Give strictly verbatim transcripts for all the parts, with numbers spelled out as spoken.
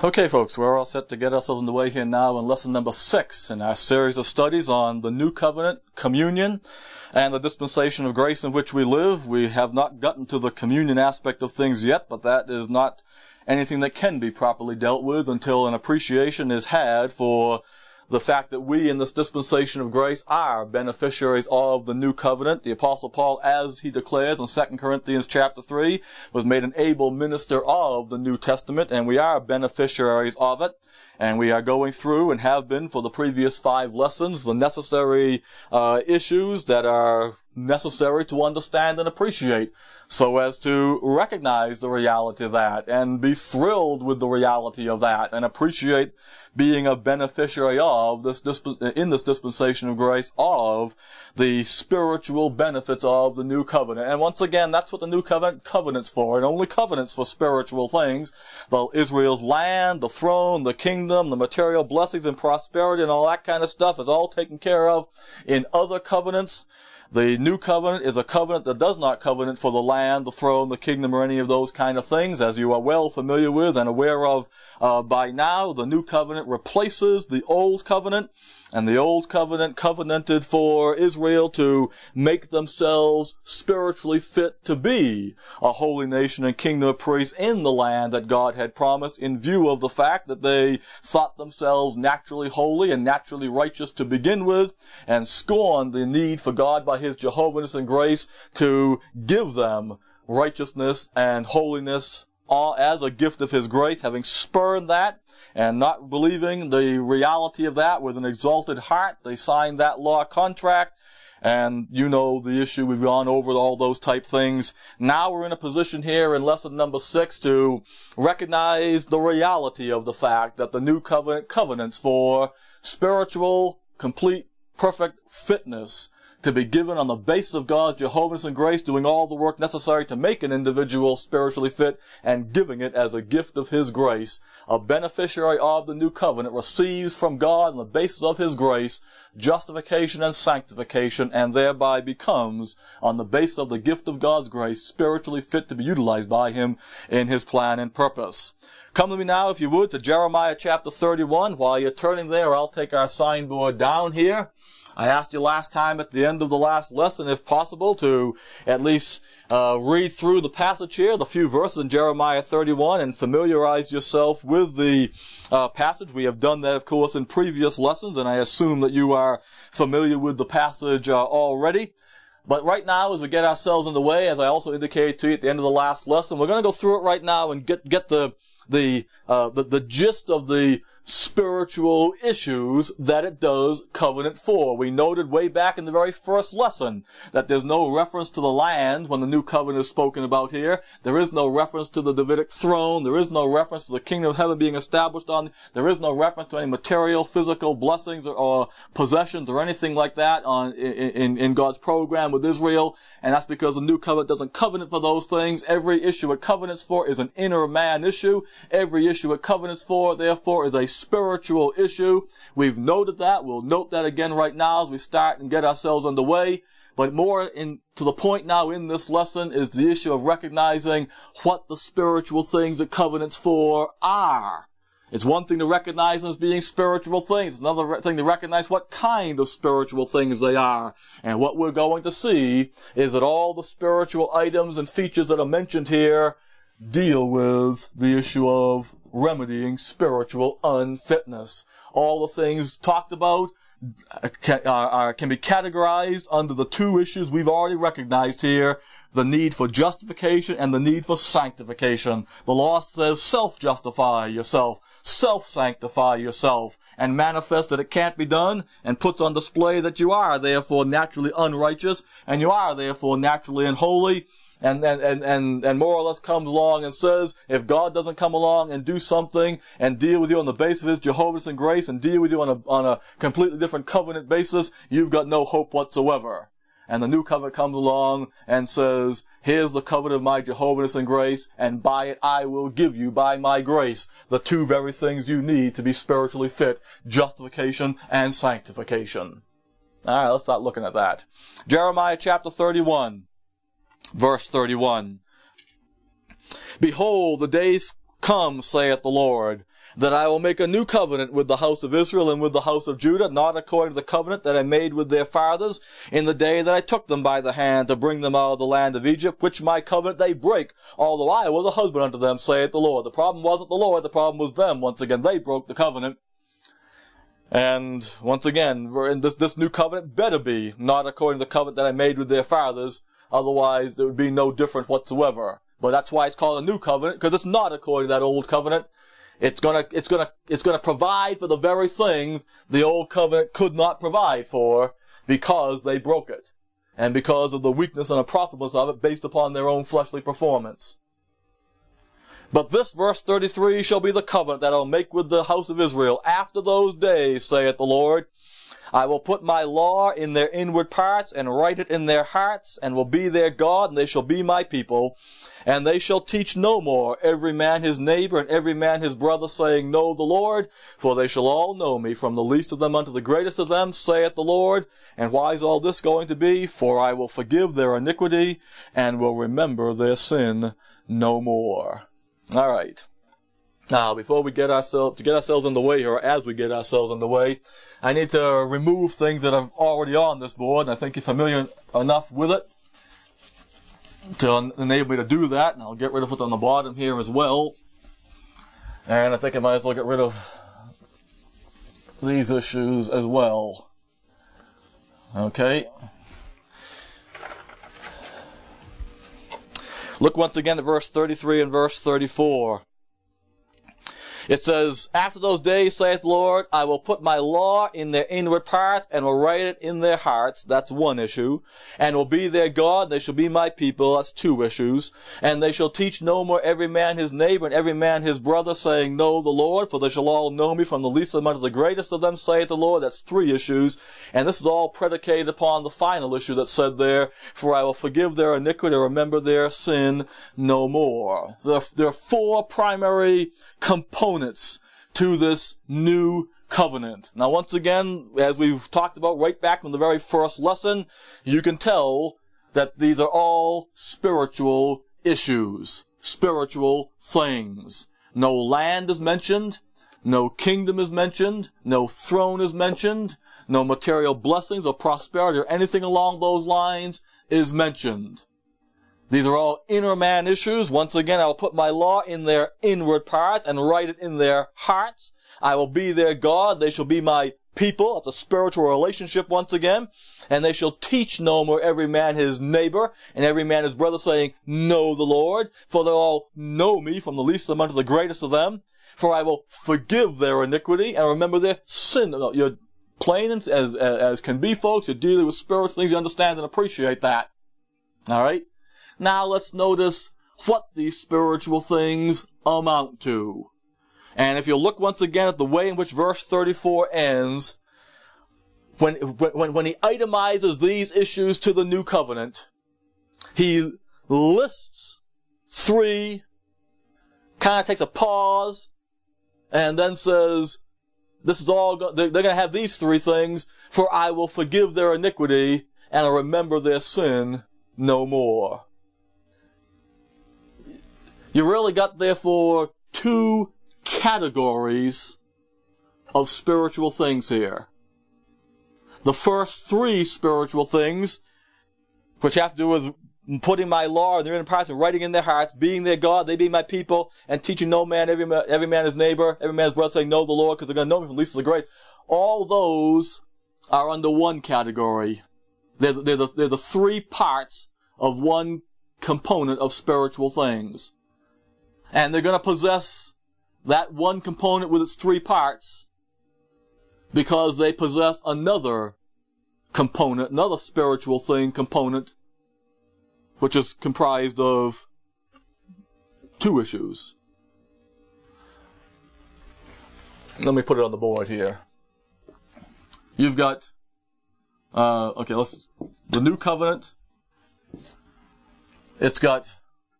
Okay, folks, we're all set to get ourselves underway here now in lesson number six in our series of studies on the New Covenant, communion, and the dispensation of grace in which we live. We have not gotten to the communion aspect of things yet, but that is not anything that can be properly dealt with until an appreciation is had for the fact that we in this dispensation of grace are beneficiaries of the new covenant. The Apostle Paul, as he declares in Second Corinthians chapter three, was made an able minister of the New Testament, and we are beneficiaries of it. And we are going through, and have been for the previous five lessons, the necessary uh, issues that are necessary to understand and appreciate, so as to recognize the reality of that, and be thrilled with the reality of that, and appreciate being a beneficiary of this in this dispensation of grace of the spiritual benefits of the new covenant. And once again, that's what the new covenant covenants for, and only covenants for spiritual things. The Israel's land, the throne, the kingdom, the material blessings and prosperity and all that kind of stuff is all taken care of in other covenants. The new covenant is a covenant that does not covenant for the land, the throne, the kingdom, or any of those kind of things, as you are well familiar with and aware of uh, by now. The new covenant replaces the old covenant, and the old covenant covenanted for Israel to make themselves spiritually fit to be a holy nation and kingdom of priests in the land that God had promised, in view of the fact that they thought themselves naturally holy and naturally righteous to begin with, and scorned the need for God by His Jehovah's and grace to give them righteousness and holiness all as a gift of His grace. Having spurned that and not believing the reality of that with an exalted heart, they signed that law contract. And you know the issue, we've gone over all those type things. Now we're in a position here in lesson number six to recognize the reality of the fact that the new covenant covenants for spiritual, complete, perfect fitness to be given on the basis of God's Jehovah's and grace, doing all the work necessary to make an individual spiritually fit and giving it as a gift of His grace. A beneficiary of the new covenant receives from God on the basis of His grace justification and sanctification, and thereby becomes, on the basis of the gift of God's grace, spiritually fit to be utilized by Him in His plan and purpose. Come with me now, if you would, to Jeremiah chapter thirty-one. While you're turning there, I'll take our signboard down here. I asked you last time at the end of the last lesson, if possible, to at least uh, read through the passage here, the few verses in Jeremiah thirty-one, and familiarize yourself with the uh, passage. We have done that, of course, in previous lessons, and I assume that you are familiar with the passage uh, already. But right now, as we get ourselves in the way, as I also indicated to you at the end of the last lesson, we're going to go through it right now and get get the the uh, the, the gist of the spiritual issues that it does covenant for. We noted way back in the very first lesson that there's no reference to the land when the new covenant is spoken about here. There is no reference to the Davidic throne. There is no reference to the kingdom of heaven being established on. There is no reference to any material, physical blessings or, or possessions or anything like that on in, in, in God's program with Israel. And that's because the new covenant doesn't covenant for those things. Every issue it covenants for is an inner man issue. Every issue it covenants for, therefore, is a spiritual issue. We've noted that. We'll note that again right now as we start and get ourselves underway. But more in, to the point now in this lesson is the issue of recognizing what the spiritual things it covenants for are. It's one thing to recognize them as being spiritual things. It's another thing to recognize what kind of spiritual things they are. And what we're going to see is that all the spiritual items and features that are mentioned here deal with the issue of remedying spiritual unfitness. All the things talked about can, are, are, can be categorized under the two issues we've already recognized here, the need for justification and the need for sanctification. The law says self-justify yourself, self-sanctify yourself, and manifest that it can't be done, and puts on display that you are therefore naturally unrighteous, and you are therefore naturally unholy. And, and, and, and more or less comes along and says, if God doesn't come along and do something and deal with you on the basis of His Jehovah's and grace and deal with you on a, on a completely different covenant basis, you've got no hope whatsoever. And the new covenant comes along and says, here's the covenant of my Jehovah's and grace, and by it I will give you, by my grace, the two very things you need to be spiritually fit, justification and sanctification. Alright, let's start looking at that. Jeremiah chapter thirty-one. Verse thirty-one. Behold, the days come, saith the Lord, that I will make a new covenant with the house of Israel and with the house of Judah, not according to the covenant that I made with their fathers in the day that I took them by the hand to bring them out of the land of Egypt, which my covenant they break, although I was a husband unto them, saith the Lord. The problem wasn't the Lord, the problem was them. Once again, they broke the covenant. And once again, this, this new covenant better be not according to the covenant that I made with their fathers, otherwise there would be no difference whatsoever. But that's why it's called a new covenant, because it's not according to that old covenant. It's gonna, it's gonna, it's gonna provide for the very things the old covenant could not provide for, because they broke it. And because of the weakness and unprofitableness of it based upon their own fleshly performance. But this, verse thirty-three, shall be the covenant that I will make with the house of Israel. After those days, saith the Lord, I will put my law in their inward parts, and write it in their hearts, and will be their God, and they shall be my people. And they shall teach no more every man his neighbor, and every man his brother, saying, Know the Lord, for they shall all know me, from the least of them unto the greatest of them, saith the Lord. And why is all this going to be? For I will forgive their iniquity, and will remember their sin no more. All right. Now, before we get ourselves, to get ourselves in the way, or as we get ourselves in the way, I need to remove things that are already on this board, and I think you're familiar enough with it to enable me to do that, and I'll get rid of what's on the bottom here as well. And I think I might as well get rid of these issues as well. Okay. Look once again at verse thirty-three and verse thirty-four. It says, After those days, saith the Lord, I will put my law in their inward parts, and will write it in their hearts. That's one issue. And will be their God, and they shall be my people. That's two issues. And they shall teach no more every man his neighbor, and every man his brother, saying, Know the Lord, for they shall all know me, from the least of them unto the greatest of them, saith the Lord. That's three issues. And this is all predicated upon the final issue that's said there, For I will forgive their iniquity, and remember their sin no more. There, there are four primary components to this new covenant. Now, once again, as we've talked about right back from the very first lesson, you can tell that these are all spiritual issues, spiritual things. No land is mentioned, no kingdom is mentioned, no throne is mentioned, no material blessings or prosperity or anything along those lines is mentioned. These are all inner man issues. Once again, I will put my law in their inward parts and write it in their hearts. I will be their God. They shall be my people. That's a spiritual relationship once again. And they shall teach no more every man his neighbor and every man his brother, saying, Know the Lord, for they'll all know me, from the least of them unto the greatest of them. For I will forgive their iniquity and remember their sin. You're plain as, as, as can be, folks. You're dealing with spiritual things. You understand and appreciate that. All right? Now let's notice what these spiritual things amount to. And if you look once again at the way in which verse thirty-four ends, when, when, when he itemizes these issues to the new covenant, he lists three, kind of takes a pause, and then says, this is all, go- they're going to have these three things, for I will forgive their iniquity and I'll remember their sin no more. You really got, therefore, two categories of spiritual things here. The first three spiritual things, which have to do with putting my law in their inner parts and writing in their hearts, being their God, they be my people, and teaching no man, every man, every man his neighbor, every man's brother, saying, Know the Lord, because they're going to know me from the least to the great. All those are under one category. They're, they're, the, they're the three parts of one component of spiritual things. And they're going to possess that one component with its three parts because they possess another component, another spiritual thing component, which is comprised of two issues. Let me put it on the board here. You've got, uh, okay, let's, the new covenant. It's got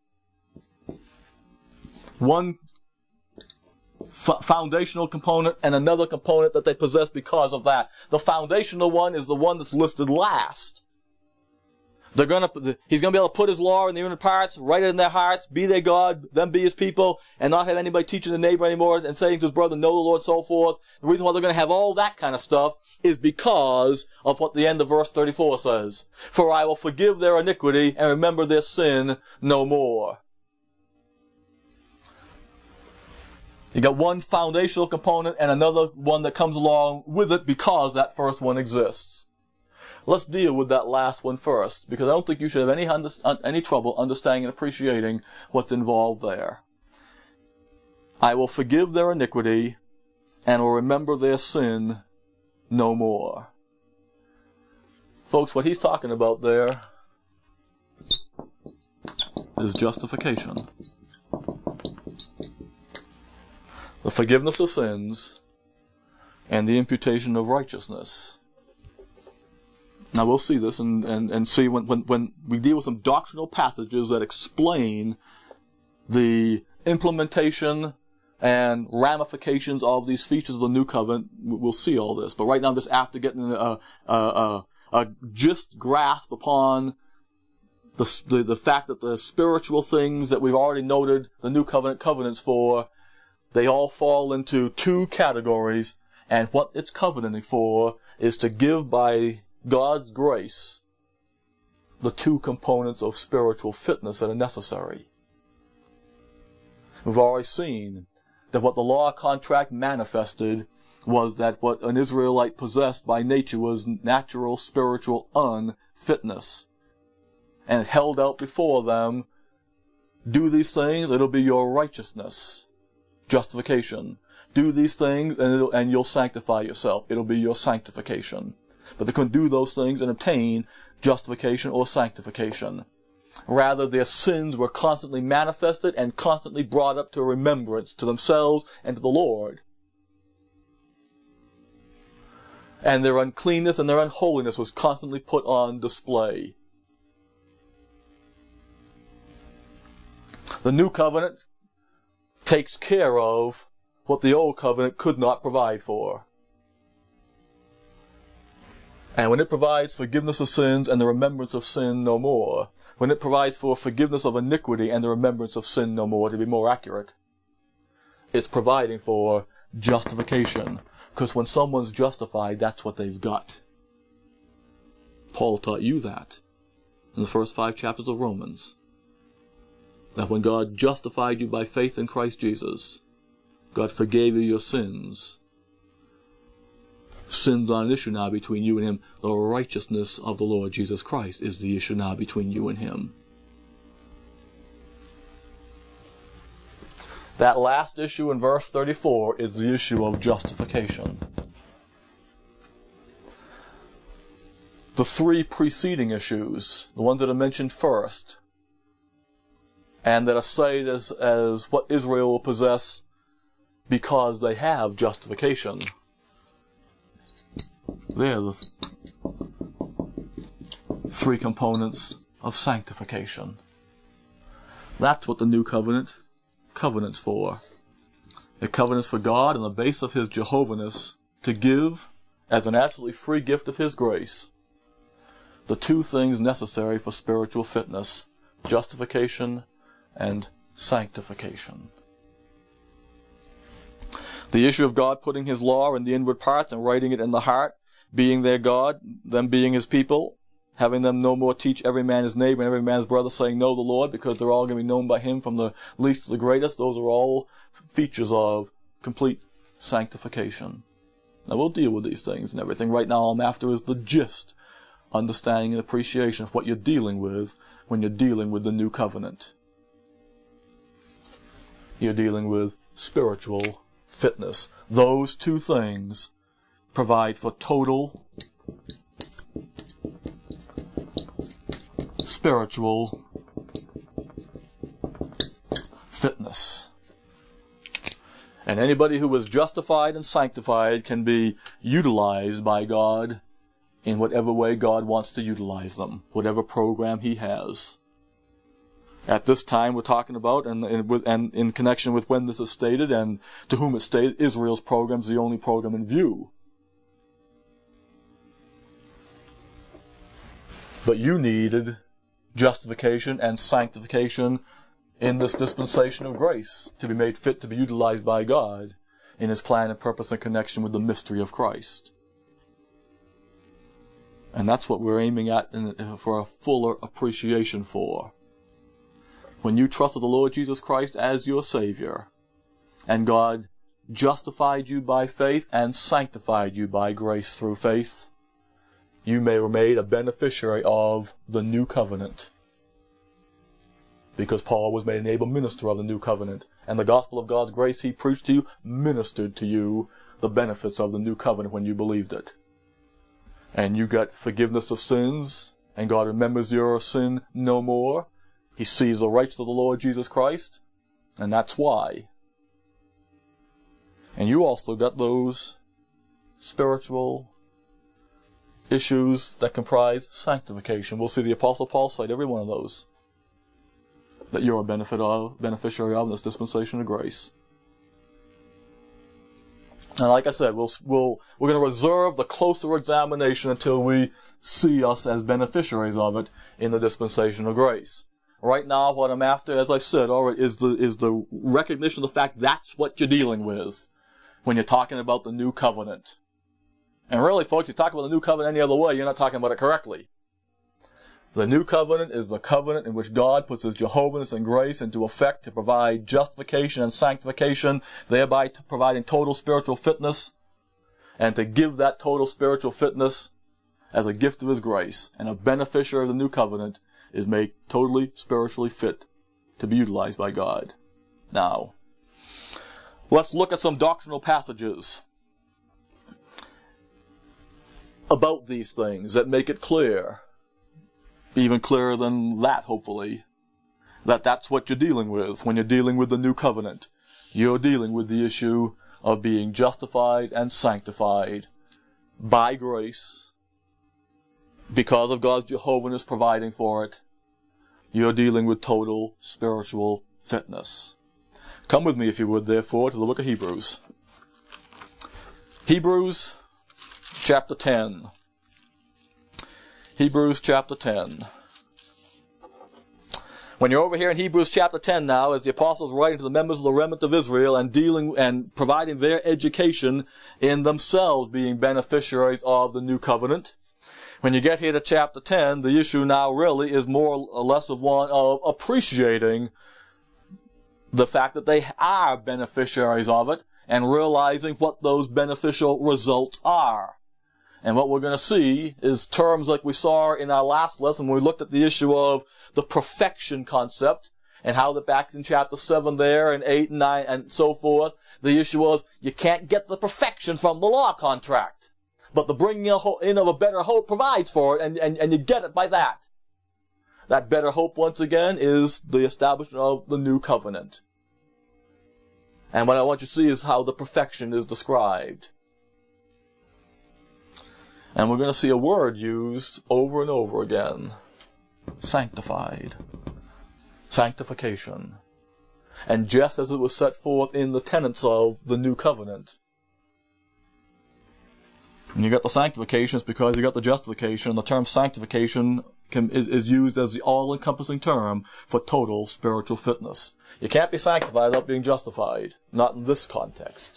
one f- foundational component and another component that they possess because of that. The foundational one is the one that's listed last. They're gonna, he's gonna be able to put his law in the inward parts, write it in their hearts, be their God, them be his people, and not have anybody teaching the neighbor anymore and saying to his brother, know the Lord, so forth. The reason why they're gonna have all that kind of stuff is because of what the end of verse thirty-four says. For I will forgive their iniquity and remember their sin no more. You got one foundational component and another one that comes along with it because that first one exists. Let's deal with that last one first, because I don't think you should have any under, any trouble understanding and appreciating what's involved there. I will forgive their iniquity and will remember their sin no more. Folks, what he's talking about there is justification. The forgiveness of sins and the imputation of righteousness. Now we'll see this and, and, and see when, when, when we deal with some doctrinal passages that explain the implementation and ramifications of these features of the new covenant, we'll see all this. But right now, just after getting a, a, a, a just grasp upon the, the, the fact that the spiritual things that we've already noted the new covenant covenants for, they all fall into two categories, and what it's covenanting for is to give by God's grace the two components of spiritual fitness that are necessary. We've already seen that what the law contract manifested was that what an Israelite possessed by nature was natural spiritual unfitness. And it held out before them, do these things, it'll be your righteousness. Justification. Do these things and, it'll, and you'll sanctify yourself. It'll be your sanctification. But they couldn't do those things and obtain justification or sanctification. Rather, their sins were constantly manifested and constantly brought up to remembrance to themselves and to the Lord. And their uncleanness and their unholiness was constantly put on display. The new covenant takes care of what the old covenant could not provide for. And when it provides forgiveness of sins and the remembrance of sin no more, when it provides for forgiveness of iniquity and the remembrance of sin no more, to be more accurate, it's providing for justification. Because when someone's justified, that's what they've got. Paul taught you that in the first five chapters of Romans. That when God justified you by faith in Christ Jesus, God forgave you your sins. Sin's not an issue now between you and Him. The righteousness of the Lord Jesus Christ is the issue now between you and Him. That last issue in verse thirty-four is the issue of justification. The three preceding issues, the ones that are mentioned first, and that are cited as, as what Israel will possess because they have justification. They're the th- three components of sanctification. That's what the new covenant covenants for. It covenants for God on the base of His Jehovahness to give, as an absolutely free gift of His grace, the two things necessary for spiritual fitness, justification and sanctification. The issue of God putting His law in the inward parts and writing it in the heart, being their God, them being His people, having them no more teach every man his neighbor and every man's brother, saying, know the Lord, because they're all going to be known by Him from the least to the greatest. Those are all features of complete sanctification. Now we'll deal with these things and everything. Right now all I'm after is the gist, understanding and appreciation of what you're dealing with when you're dealing with the new covenant. You're dealing with spiritual fitness. Those two things provide for total spiritual fitness. And anybody who is justified and sanctified can be utilized by God in whatever way God wants to utilize them, whatever program He has. At this time, we're talking about, and, and, with, and in connection with when this is stated and to whom it's stated, Israel's program is the only program in view. But you needed justification and sanctification in this dispensation of grace to be made fit to be utilized by God in His plan and purpose and connection with the mystery of Christ. And that's what we're aiming at in, for a fuller appreciation for. When you trusted the Lord Jesus Christ as your Savior, and God justified you by faith and sanctified you by grace through faith, you may were made a beneficiary of the new covenant. Because Paul was made an able minister of the new covenant, and the gospel of God's grace he preached to you ministered to you the benefits of the new covenant when you believed it. And you got forgiveness of sins, and God remembers your sin no more. He sees the righteousness of the Lord Jesus Christ, and that's why. And you also got those spiritual issues that comprise sanctification. We'll see the Apostle Paul cite every one of those that you're a benefit of, beneficiary of in this dispensation of grace. And like I said, we'll, we'll, we're going to reserve the closer examination until we see us as beneficiaries of it in the dispensation of grace. Right now, what I'm after, as I said already, is the, is the recognition of the fact that's what you're dealing with when you're talking about the new covenant. And really, folks, you talk about the new covenant any other way, you're not talking about it correctly. The new covenant is the covenant in which God puts His Jehovah's and grace into effect to provide justification and sanctification, thereby providing total spiritual fitness, and to give that total spiritual fitness as a gift of His grace. And a beneficiary of the new covenant is made totally spiritually fit to be utilized by God. Now, let's look at some doctrinal passages about these things that make it clear, even clearer than that, hopefully, that that's what you're dealing with when you're dealing with the new covenant. You're dealing with the issue of being justified and sanctified by grace because of God's Jehovah's providing for it. You're dealing with total spiritual fitness. Come with me, if you would, therefore, to the book of Hebrews. Hebrews chapter ten. Hebrews chapter ten. When you're over here in Hebrews chapter ten now, as the apostles writing to the members of the remnant of Israel and dealing and providing their education in themselves being beneficiaries of the new covenant, when you get here to chapter ten, the issue now really is more or less of one of appreciating the fact that they are beneficiaries of it and realizing what those beneficial results are. And what we're going to see is terms like we saw in our last lesson when we looked at the issue of the perfection concept and how that back in chapter seven there and eight and nine and so forth, the issue was you can't get the perfection from the law contract. But the bringing in of a better hope provides for it, and, and, and you get it by that. That better hope, once again, is the establishment of the new covenant. And what I want you to see is how the perfection is described. And we're going to see a word used over and over again. Sanctified. Sanctification. And just as it was set forth in the tenets of the new covenant. And you got the sanctification, it's because you got the justification. The term sanctification can, is, is used as the all-encompassing term for total spiritual fitness. You can't be sanctified without being justified. Not in this context.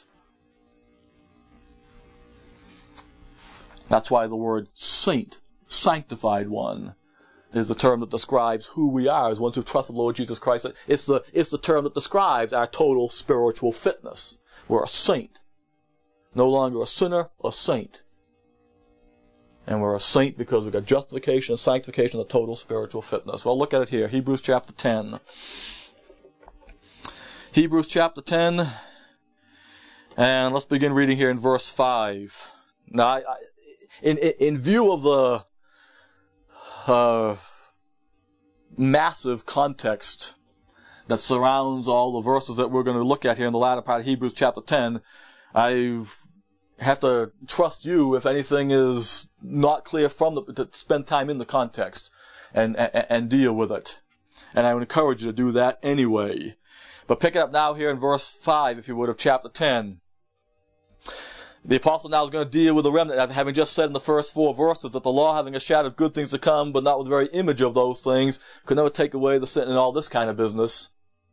That's why the word saint, sanctified one, is the term that describes who we are as ones who trust the Lord Jesus Christ. It's the, it's the term that describes our total spiritual fitness. We're a saint. No longer a sinner, a saint. And we're a saint because we've got justification and sanctification of total spiritual fitness. Well, look at it here. Hebrews chapter ten. Hebrews chapter ten. And let's begin reading here in verse five. Now, I, I, in, in, in view of the uh, massive context that surrounds all the verses that we're going to look at here in the latter part of Hebrews chapter ten, I have to trust you, if anything is not clear from the, to spend time in the context and, and, and deal with it. And I would encourage you to do that anyway. But pick it up now here in verse five, if you would, of chapter ten. The apostle now is going to deal with the remnant, having just said in the first four verses that the law, having a shadow of good things to come, but not with the very image of those things, could never take away the sin and all this kind of business.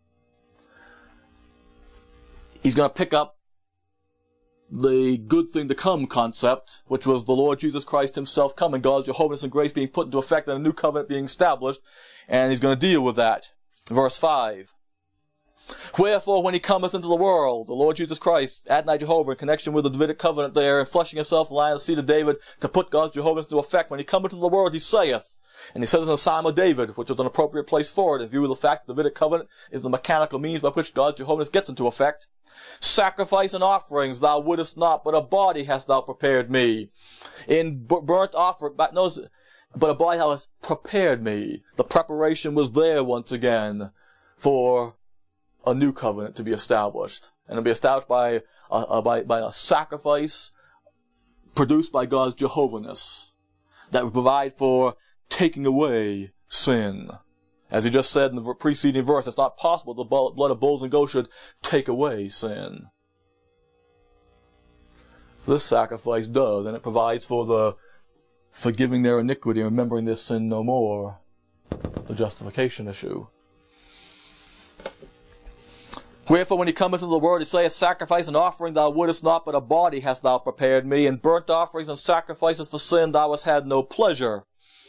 He's going to pick up the good thing to come concept, which was the Lord Jesus Christ himself coming, God's Jehovah's and grace being put into effect and a new covenant being established, and he's going to deal with that. Verse five. Wherefore, when he cometh into the world, the Lord Jesus Christ, Adonai Jehovah, in connection with the Davidic covenant there, and fleshing himself in the line of the seed of David, to put God's Jehovah into effect, when he cometh into the world, he saith, and he says in the Psalm of David, which is an appropriate place for it, in view of the fact that the Davidic covenant is the mechanical means by which God's Jehovah gets into effect. Sacrifice and offerings thou wouldest not, but a body hast thou prepared me. In burnt offering, but, no, but a body hast prepared me. The preparation was there once again for a new covenant to be established. And it'll be established by a, a, by, by a sacrifice produced by God's Jehovahness that would provide for taking away sin. As he just said in the preceding verse, it's not possible the blood of bulls and goats should take away sin. This sacrifice does, and it provides for the forgiving their iniquity and remembering their sin no more. The justification issue. Wherefore, when he cometh into the world, he saith, sacrifice and offering thou wouldest not, but a body hast thou prepared me, and burnt offerings and sacrifices for sin thou hast had no pleasure.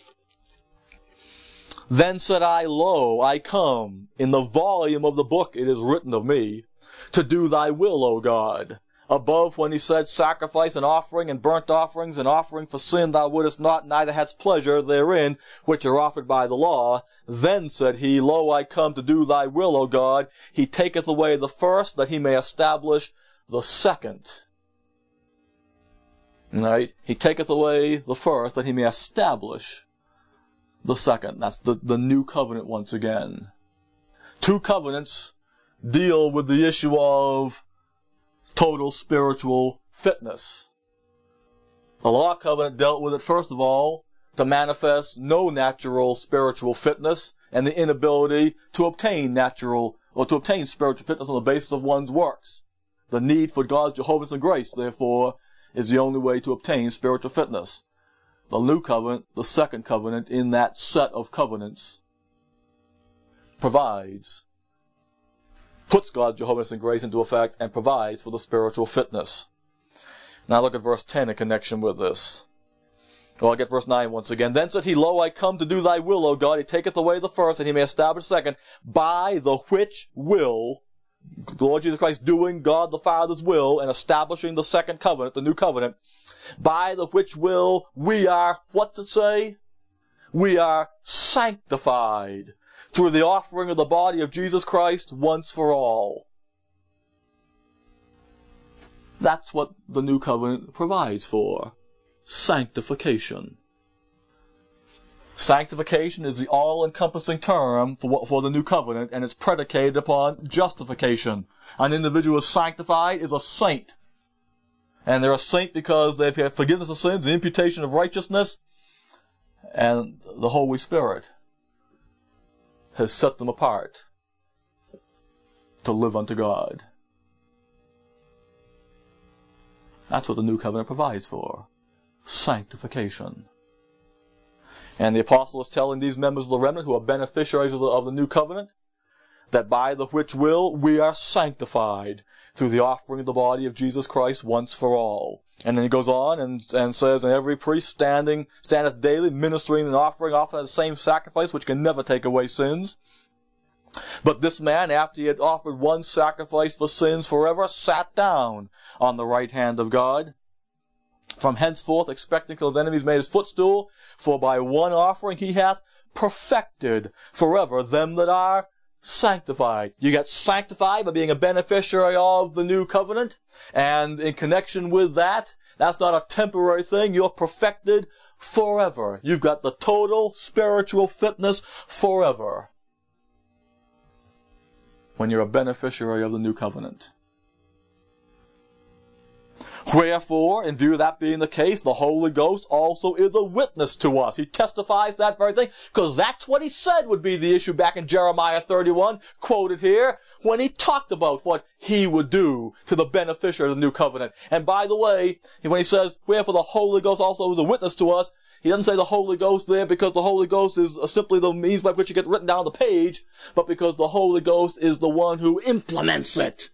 Then said I, Lo, I come. In the volume of the book it is written of me, to do thy will, O God. Above, when he said, sacrifice and offering and burnt offerings and offering for sin thou wouldest not, neither hadst pleasure therein, which are offered by the law. Then said he, Lo, I come to do thy will, O God. He taketh away the first, that he may establish the second. Right? He taketh away the first, that he may establish the second. That's the, the new covenant once again. Two covenants deal with the issue of total spiritual fitness. The law covenant dealt with it, first of all, to manifest no natural spiritual fitness and the inability to obtain natural, or to obtain spiritual fitness on the basis of one's works. The need for God's Jehovah's and grace, therefore, is the only way to obtain spiritual fitness. The new covenant, the second covenant in that set of covenants, provides puts God's Jehovah's and grace into effect and provides for the spiritual fitness. Now look at verse ten in connection with this. Well, I'll get verse nine once again. Then said he, Lo, I come to do thy will, O God. He taketh away the first, that he may establish the second, by the which will, the Lord Jesus Christ doing God the Father's will and establishing the second covenant, the new covenant, by the which will we are, what's it say? We are sanctified through the offering of the body of Jesus Christ once for all. That's what the new covenant provides for. Sanctification. Sanctification is the all-encompassing term for, for the new covenant, and it's predicated upon justification. An individual who is sanctified is a saint. And they're a saint because they've had forgiveness of sins, the imputation of righteousness, and the Holy Spirit has set them apart to live unto God. That's what the new covenant provides for. Sanctification. And the apostle is telling these members of the remnant who are beneficiaries of the, of the new covenant that by the which will we are sanctified through the offering of the body of Jesus Christ once for all. And then he goes on and, and says, and every priest standing, standeth daily, ministering and offering often the same sacrifice, which can never take away sins. But this man, after he had offered one sacrifice for sins forever, sat down on the right hand of God. From henceforth, expecting till his enemies made his footstool, for by one offering he hath perfected forever them that are sanctified. You get sanctified by being a beneficiary of the new covenant, and in connection with that, that's not a temporary thing. You're perfected forever. You've got the total spiritual fitness forever when you're a beneficiary of the new covenant. Wherefore, in view of that being the case, the Holy Ghost also is a witness to us. He testifies that very thing, because that's what he said would be the issue back in Jeremiah thirty-one, quoted here, when he talked about what he would do to the beneficiary of the new covenant. And by the way, when he says, wherefore the Holy Ghost also is a witness to us, he doesn't say the Holy Ghost there because the Holy Ghost is simply the means by which it gets written down on the page, but because the Holy Ghost is the one who implements it.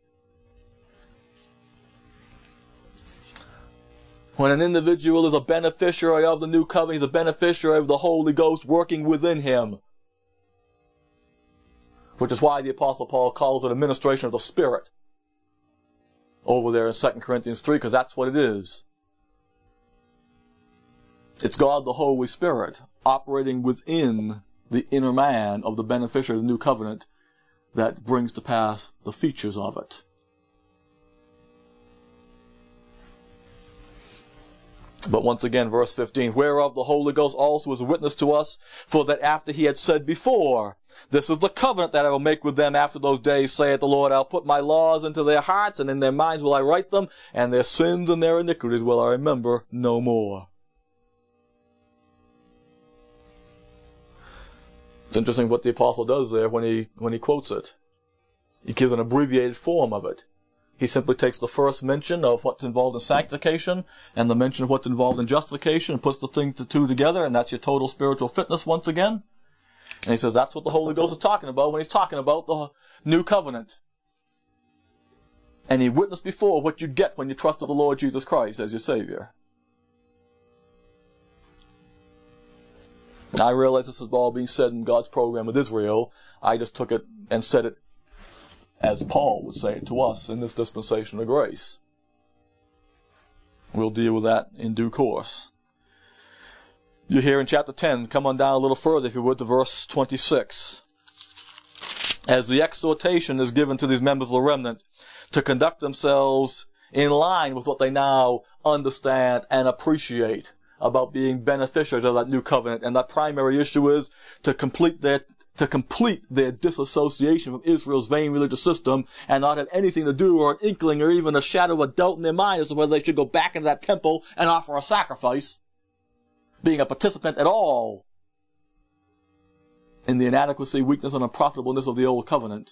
When an individual is a beneficiary of the new covenant, he's a beneficiary of the Holy Ghost working within him. Which is why the Apostle Paul calls it administration of the Spirit over there in Second Corinthians three, because that's what it is. It's God the Holy Spirit operating within the inner man of the beneficiary of the new covenant that brings to pass the features of it. But once again, verse fifteen, whereof the Holy Ghost also is a witness to us, for that after he had said before, this is the covenant that I will make with them after those days, saith the Lord, I'll put my laws into their hearts, and in their minds will I write them, and their sins and their iniquities will I remember no more. It's interesting what the apostle does there when he, when he quotes it. He gives an abbreviated form of it. He simply takes the first mention of what's involved in sanctification and the mention of what's involved in justification and puts the thing the two together, and that's your total spiritual fitness once again. And he says that's what the Holy Ghost is talking about when he's talking about the new covenant. And he witnessed before what you'd get when you trusted the Lord Jesus Christ as your Savior. Now, I realize this is all being said in God's program with Israel. I just took it and said it as Paul would say it to us in this dispensation of grace. We'll deal with that in due course. You're here in chapter ten. Come on down a little further, if you would, to verse twenty-six. As the exhortation is given to these members of the remnant to conduct themselves in line with what they now understand and appreciate about being beneficiaries of that new covenant. And that primary issue is to complete their to complete their disassociation from Israel's vain religious system and not have anything to do or an inkling or even a shadow of doubt in their mind as to whether they should go back into that temple and offer a sacrifice, being a participant at all in the inadequacy, weakness, and unprofitableness of the old covenant.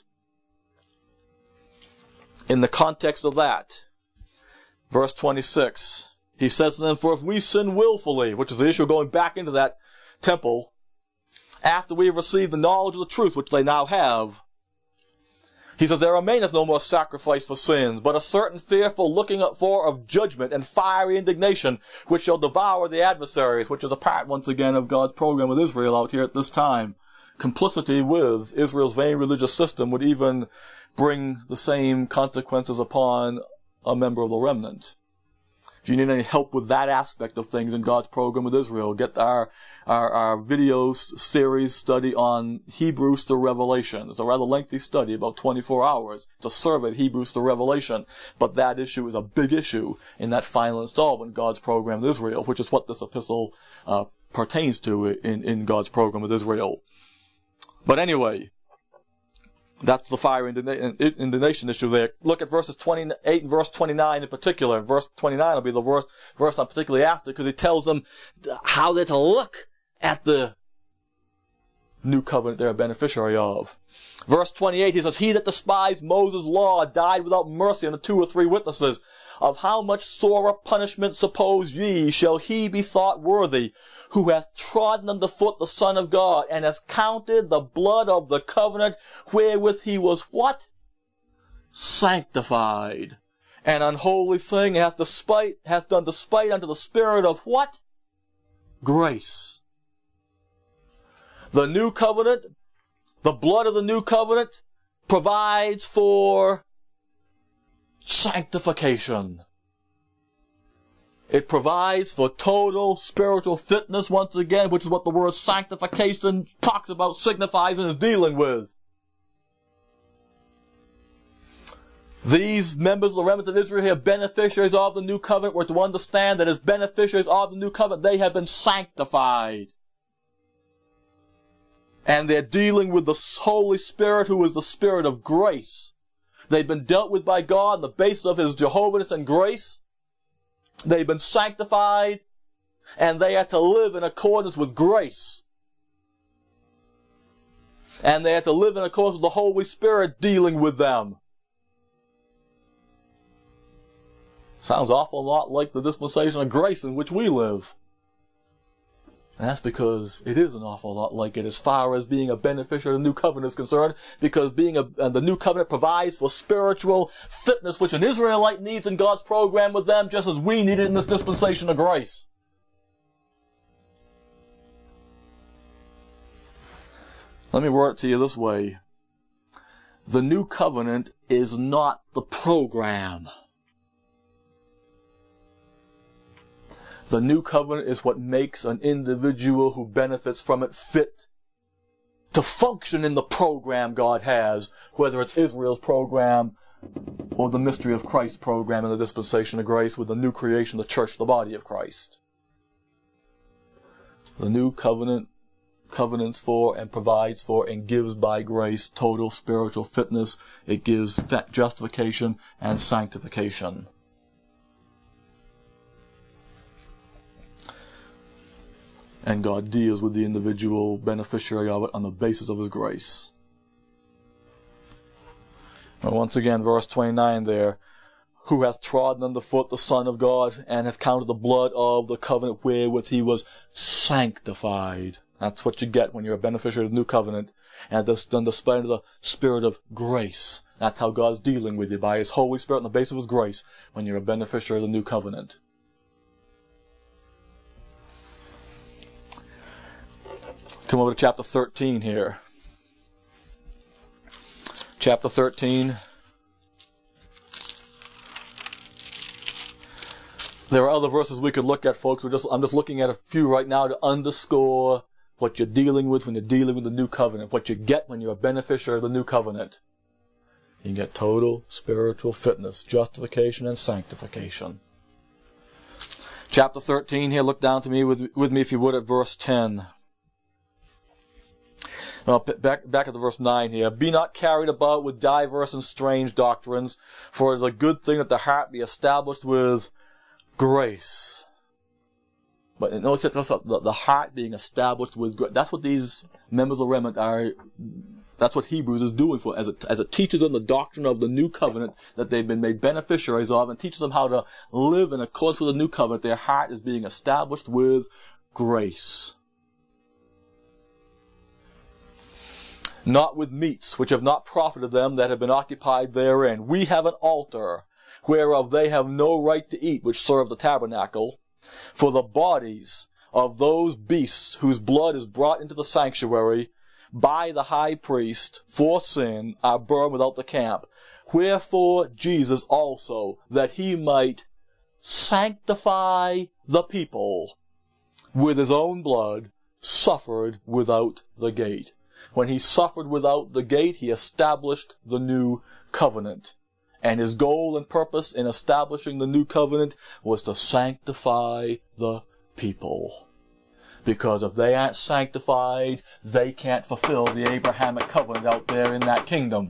In the context of that, verse twenty-six, he says to them, for if we sin willfully, which is the issue of going back into that temple, after we have received the knowledge of the truth, which they now have, he says, there remaineth no more sacrifice for sins, but a certain fearful looking up for of judgment and fiery indignation, which shall devour the adversaries, which is a part, once again, of God's program with Israel out here at this time. Complicity with Israel's vain religious system would even bring the same consequences upon a member of the remnant. If you need any help with that aspect of things in God's program with Israel, get our, our, our video series study on Hebrews to Revelation. It's a rather lengthy study, about twenty-four hours. It's a survey of Hebrews to Revelation. But that issue is a big issue in that final installment in God's program with Israel, which is what this epistle uh, pertains to in, in God's program with Israel. But anyway, that's the fire indignation issue there. Look at verses twenty-eight and verse twenty-nine in particular. Verse twenty-nine will be the verse, verse I'm particularly after, because he tells them how they're to look at the new covenant they're a beneficiary of. Verse twenty-eight, he says, he that despised Moses' law died without mercy unto two or three witnesses. Of how much sorer punishment, suppose ye, shall he be thought worthy, who hath trodden under foot the Son of God, and hath counted the blood of the covenant wherewith he was what? Sanctified. An unholy thing hath despite, hath done despite unto the Spirit of what? Grace. The new covenant, the blood of the new covenant, provides for sanctification. It provides for total spiritual fitness, once again, which is what the word sanctification talks about, signifies, and is dealing with. These members of the remnant of Israel here, beneficiaries of the new covenant, were to understand that as beneficiaries of the new covenant, they have been sanctified. And they're dealing with the Holy Spirit, who is the Spirit of grace. They've been dealt with by God on the basis of His Jehovahness and grace. They've been sanctified, and they had to live in accordance with grace. And they had to live in accordance with the Holy Spirit dealing with them. Sounds an awful lot like the dispensation of grace in which we live. And that's because it is an awful lot like it as far as being a beneficiary of the new covenant is concerned, because being a, uh, the new covenant provides for spiritual fitness which an Israelite needs in God's program with them, just as we need it in this dispensation of grace. Let me word it to you this way. The new covenant is not the program. The new covenant is what makes an individual who benefits from it fit to function in the program God has, whether it's Israel's program or the mystery of Christ's program in the dispensation of grace with the new creation, the church, the body of Christ. The new covenant covenants for and provides for and gives by grace total spiritual fitness. It gives justification and sanctification. And God deals with the individual beneficiary of it on the basis of His grace. Now once again, verse twenty-nine there. Who hath trodden under foot the Son of God, and hath counted the blood of the covenant wherewith He was sanctified. That's what you get when you're a beneficiary of the new covenant. And that's done displaying the Spirit of grace. That's how God's dealing with you, by His Holy Spirit on the basis of His grace, when you're a beneficiary of the new covenant. Come over to chapter thirteen here. Chapter thirteen. There are other verses we could look at, folks. We're just, I'm just looking at a few right now to underscore what you're dealing with when you're dealing with the new covenant, what you get when you're a beneficiary of the new covenant. You get total spiritual fitness, justification, and sanctification. Chapter thirteen here, look down to me with, with me if you would at verse ten. Now, back, back at the verse nine here. Be not carried about with diverse and strange doctrines, for it is a good thing that the heart be established with grace. But notice that the, the heart being established with grace. That's what these members of the remnant are, that's what Hebrews is doing for, as it, as it teaches them the doctrine of the new covenant that they've been made beneficiaries of, and teaches them how to live in accordance with the new covenant. Their heart is being established with grace. Not with meats, which have not profited them that have been occupied therein. We have an altar, whereof they have no right to eat, which serve the tabernacle. For the bodies of those beasts whose blood is brought into the sanctuary by the high priest for sin are burned without the camp. Wherefore Jesus also, that He might sanctify the people with His own blood, suffered without the gate. When He suffered without the gate, He established the new covenant. And His goal and purpose in establishing the new covenant was to sanctify the people. Because if they aren't sanctified, they can't fulfill the Abrahamic covenant out there in that kingdom.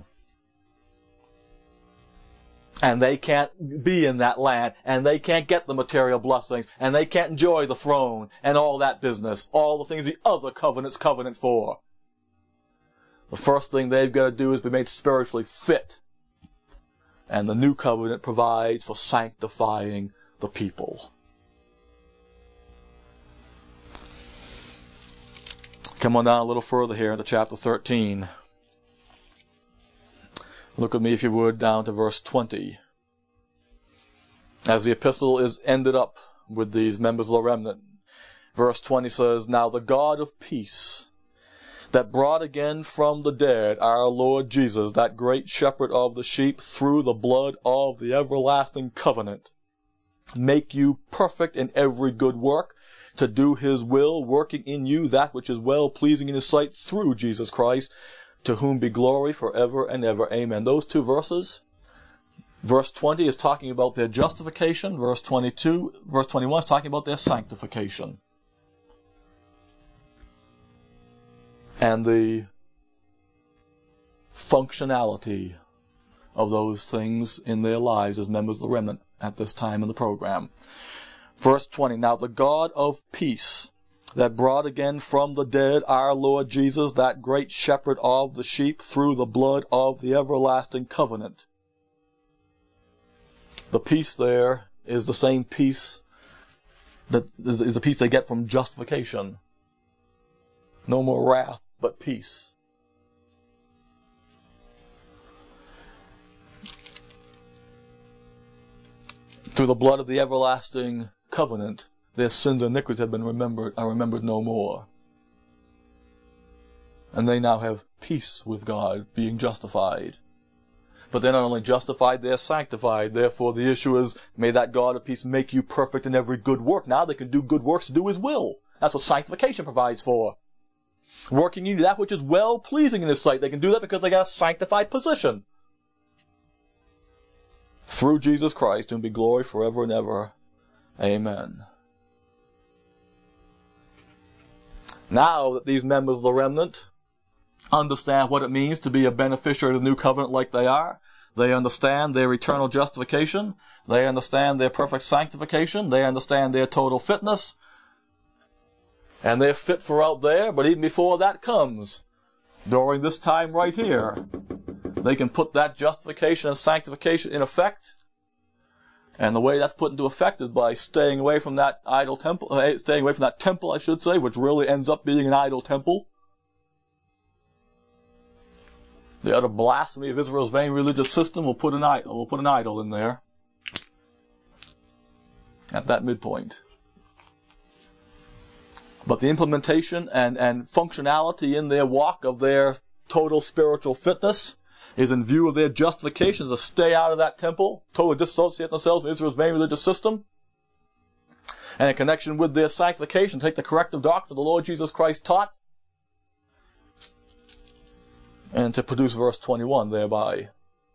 And they can't be in that land, and they can't get the material blessings, and they can't enjoy the throne, and all that business, all the things the other covenants covenant for. The first thing they've got to do is be made spiritually fit. And the new covenant provides for sanctifying the people. Come on down a little further here into chapter thirteen. Look with me, if you would, down to verse twenty. As the epistle is ended up with these members of the remnant. Verse twenty says, Now the God of peace, that brought again from the dead our Lord Jesus, that great shepherd of the sheep, through the blood of the everlasting covenant, make you perfect in every good work, to do His will, working in you that which is well pleasing in His sight, through Jesus Christ, to whom be glory forever and ever. Amen. Those two verses, verse twenty is talking about their justification, verse twenty-two, verse twenty-one is talking about their sanctification. And the functionality of those things in their lives as members of the remnant at this time in the program. Verse twenty, now the God of peace, that brought again from the dead our Lord Jesus, that great shepherd of the sheep, through the blood of the everlasting covenant. The peace there is the same peace that is the peace they get from justification. No more wrath, but peace. Through the blood of the everlasting covenant, their sins and iniquities have been remembered, are remembered no more. And they now have peace with God, being justified. But they're not only justified, they're sanctified. Therefore, the issue is, may that God of peace make you perfect in every good work. Now they can do good works to do His will. That's what sanctification provides for. Working in that which is well-pleasing in His sight. They can do that because they got a sanctified position. Through Jesus Christ, to whom be glory forever and ever. Amen. Now that these members of the remnant understand what it means to be a beneficiary of the new covenant like they are, they understand their eternal justification, they understand their perfect sanctification, they understand their total fitness, and they're fit for out there, but even before that comes, during this time right here, they can put that justification and sanctification in effect. And the way that's put into effect is by staying away from that idol temple, uh, staying away from that temple, I should say, which really ends up being an idol temple. The utter blasphemy of Israel's vain religious system will put an idol, will put an idol in there. At that midpoint. But the implementation and, and functionality in their walk of their total spiritual fitness is in view of their justification to stay out of that temple, totally dissociate themselves from Israel's vain religious system, and in connection with their sanctification, take the corrective doctrine the Lord Jesus Christ taught, and to produce verse twenty-one thereby.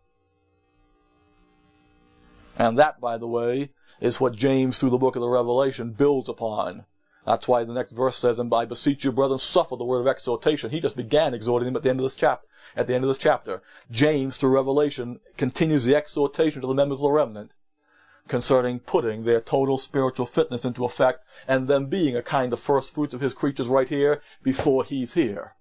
And that, by the way, is what James, through the book of the Revelation, builds upon. That's why the next verse says, and I beseech you, brethren, suffer the word of exhortation. He just began exhorting them at the end of this chapter. At the end of this chapter, James, through Revelation, continues the exhortation to the members of the remnant concerning putting their total spiritual fitness into effect and them being a kind of first fruits of His creatures right here before He's here.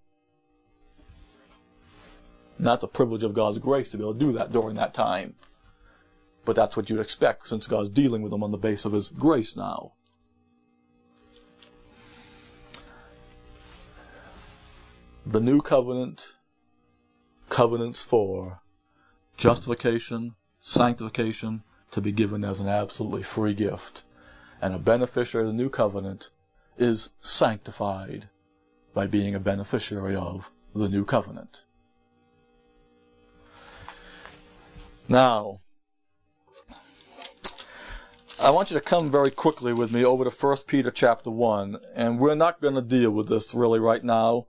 And that's a privilege of God's grace to be able to do that during that time. But that's what you'd expect, since God's dealing with them on the base of His grace now. The new covenant, covenants for justification, sanctification, to be given as an absolutely free gift. And a beneficiary of the new covenant is sanctified by being a beneficiary of the new covenant. Now, I want you to come very quickly with me over to First Peter chapter one, and we're not going to deal with this really right now.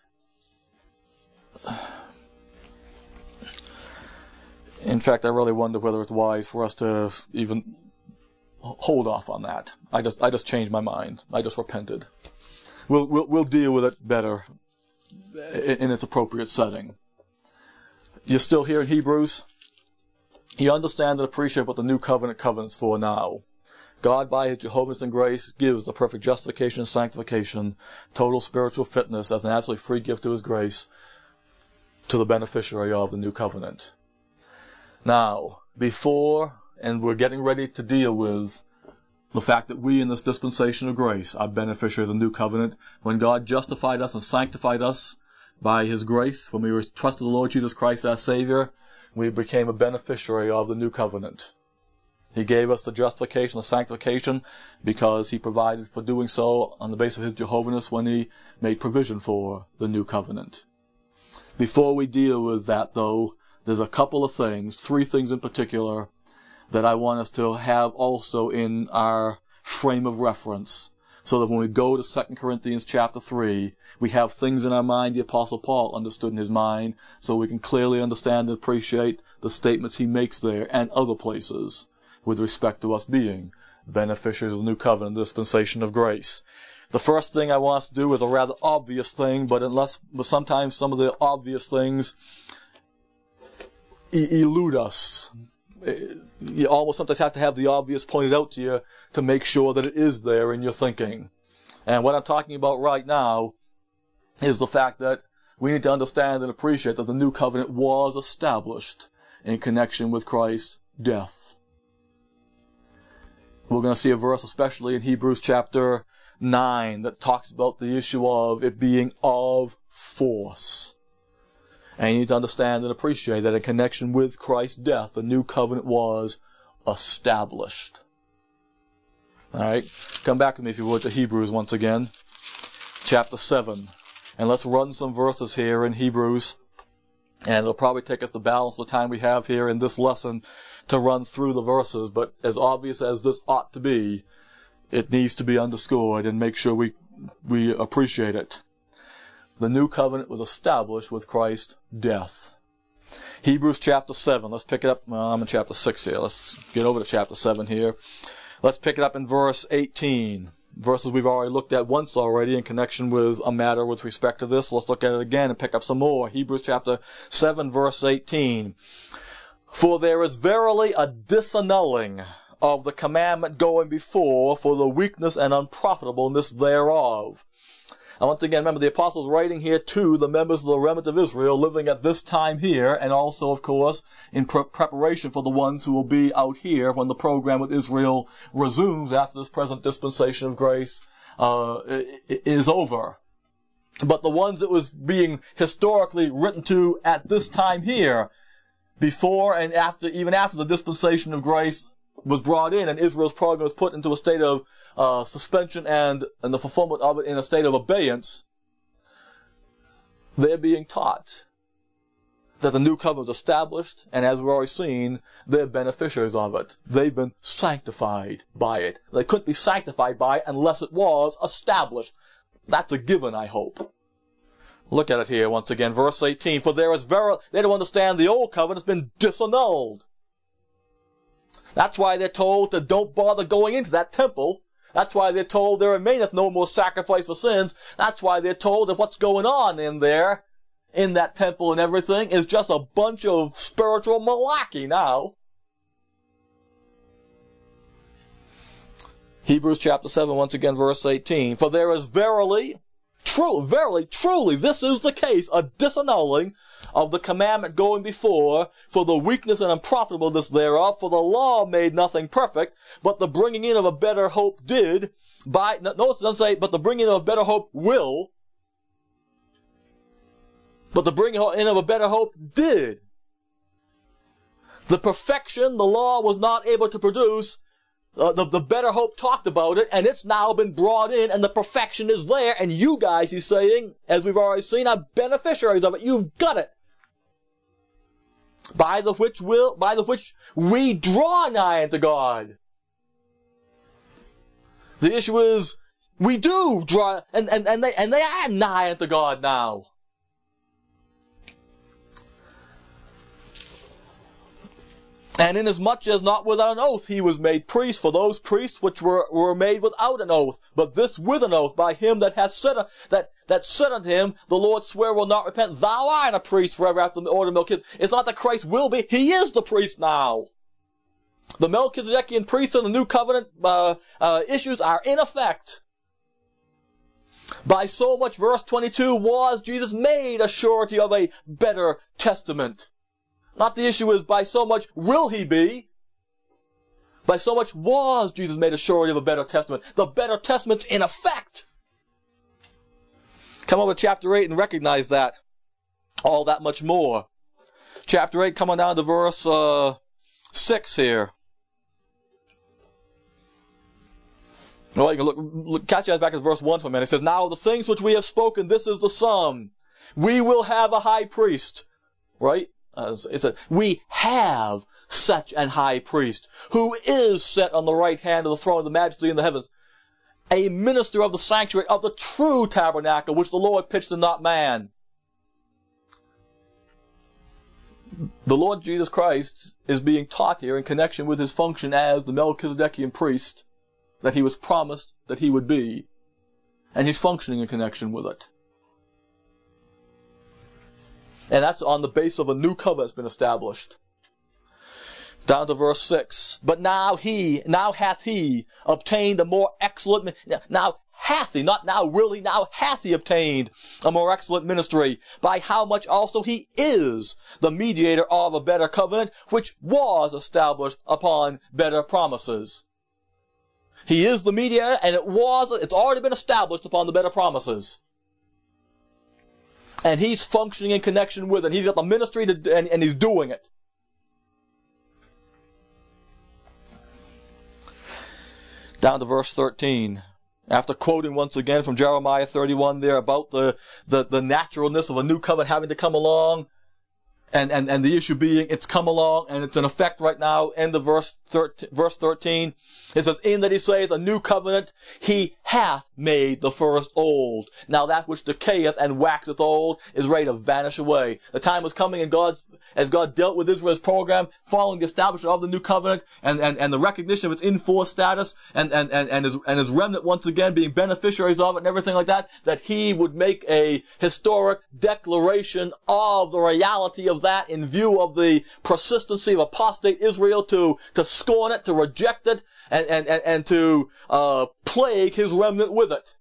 In fact, I really wonder whether it's wise for us to even hold off on that. I just, I just changed my mind. I just repented. We'll, we'll, we'll deal with it better in, in its appropriate setting. You're still here in Hebrews? You understand and appreciate what the new covenant covenant's for now. God, by His Jehovah's and grace, gives the perfect justification and sanctification, total spiritual fitness as an absolutely free gift to His grace to the beneficiary of the new covenant. Now, before, and we're getting ready to deal with the fact that we in this dispensation of grace are beneficiaries of the new covenant, when God justified us and sanctified us by His grace, when we trusted the Lord Jesus Christ our Savior, we became a beneficiary of the new covenant. He gave us the justification, the sanctification, because He provided for doing so on the basis of His Jehovahness when He made provision for the new covenant. Before we deal with that, though, there's a couple of things, three things in particular, that I want us to have also in our frame of reference, so that when we go to Second Corinthians chapter three, we have things in our mind the Apostle Paul understood in his mind, so we can clearly understand and appreciate the statements he makes there and other places with respect to us being beneficiaries of the new covenant, dispensation of grace. The first thing I want us to do is a rather obvious thing, but unless, but sometimes some of the obvious things e- elude us. you almost sometimes have to have the obvious pointed out to you to make sure that it is there in your thinking. And what I'm talking about right now is the fact that we need to understand and appreciate that the new covenant was established in connection with Christ's death. We're going to see a verse, especially in Hebrews chapter nine, that talks about the issue of it being of force. And you need to understand and appreciate that in connection with Christ's death, the new covenant was established. Alright, come back with me if you would to Hebrews once again, chapter seven. And let's run some verses here in Hebrews. And it'll probably take us the balance of the time we have here in this lesson to run through the verses. But as obvious as this ought to be, it needs to be underscored and make sure we we appreciate it. The new covenant was established with Christ's death. Hebrews chapter seven. Let's pick it up. Well, I'm in chapter six here. Let's get over to chapter seven here. Let's pick it up in verse eighteen. Verses we've already looked at once already in connection with a matter with respect to this. Let's look at it again and pick up some more. Hebrews chapter seven, verse eighteen. For there is verily a disannulling of the commandment going before for the weakness and unprofitableness thereof. And once again, remember, the apostles writing here to the members of the remnant of Israel living at this time here, and also, of course, in pre- preparation for the ones who will be out here when the program with Israel resumes after this present dispensation of grace uh, is over. But the ones that was being historically written to at this time here, before and after, even after the dispensation of grace was brought in and Israel's program was put into a state of uh, suspension and, and the fulfillment of it in a state of abeyance, they're being taught that the new covenant was established, and as we've already seen, they're beneficiaries of it. They've been sanctified by it. They couldn't be sanctified by it unless it was established. That's a given, I hope. Look at it here once again, verse eighteen. For there is verily, they don't understand the old covenant has been disannulled. That's why they're told to don't bother going into that temple. That's why they're told there remaineth no more sacrifice for sins. That's why they're told that what's going on in there, in that temple and everything, is just a bunch of spiritual malarkey now. Hebrews chapter seven, once again, verse eighteen. For there is verily, true, verily, truly, this is the case, a disannulling of the commandment going before, for the weakness and unprofitableness thereof, for the law made nothing perfect, but the bringing in of a better hope did, by, notice it doesn't say, but the bringing in of a better hope will, but the bringing in of a better hope did. The perfection the law was not able to produce, Uh, the, the better hope talked about it, and it's now been brought in, and the perfection is there, and you guys, he's saying, as we've already seen, are beneficiaries of it. You've got it. By the which will, by the which we draw nigh unto God. The issue is, we do draw, and, and, and they, and they are nigh unto God now. And inasmuch as not without an oath he was made priest for those priests which were, were made without an oath, but this with an oath by him that hath said, that, that said unto him, the Lord swear will not repent, thou art a priest forever after the order of Melchizedek. It's not that Christ will be, he is the priest now. The Melchizedekian priest and the new covenant uh, uh, issues are in effect. By so much, verse twenty-two, was Jesus made a surety of a better testament. Not the issue is by so much will he be. By so much was Jesus made a surety of a better testament. The better testament's in effect. Come over to chapter eight and recognize that. All that much more. Chapter eight, coming down to verse uh, six here. Well, you can look, look, catch you guys back at verse one for a minute. It says, now the things which we have spoken, this is the sum. We will have a high priest. Right? Uh, it's a, we have such an high priest who is set on the right hand of the throne of the majesty in the heavens, a minister of the sanctuary of the true tabernacle which the Lord pitched and not man. The Lord Jesus Christ is being taught here in connection with his function as the Melchizedekian priest that he was promised that he would be, and he's functioning in connection with it. And that's on the basis of a new covenant that's been established. Down to verse six. But now he, now hath he obtained a more excellent, now hath he, not now really, now hath he obtained a more excellent ministry, by how much also he is the mediator of a better covenant, which was established upon better promises. He is the mediator, and it was, it's already been established upon the better promises. And he's functioning in connection with it. He's got the ministry to, and, and he's doing it. Down to verse thirteen. After quoting once again from Jeremiah thirty-one there about the, the, the naturalness of a new covenant having to come along, and, and, and the issue being it's come along and it's in effect right now, end of verse thirteen, verse thirteen. It says, in that he saith a new covenant, he hath made the first old. Now that which decayeth and waxeth old is ready to vanish away. The time was coming, and God's, as God dealt with Israel's program, following the establishment of the new covenant and, and, and the recognition of its in-force status and, and, and, and his, and his remnant once again being beneficiaries of it and everything like that, that he would make a historic declaration of the reality of that in view of the persistency of apostate Israel to, to scorn it, to reject it, and, and, and, and to, uh, plague his remnant with it.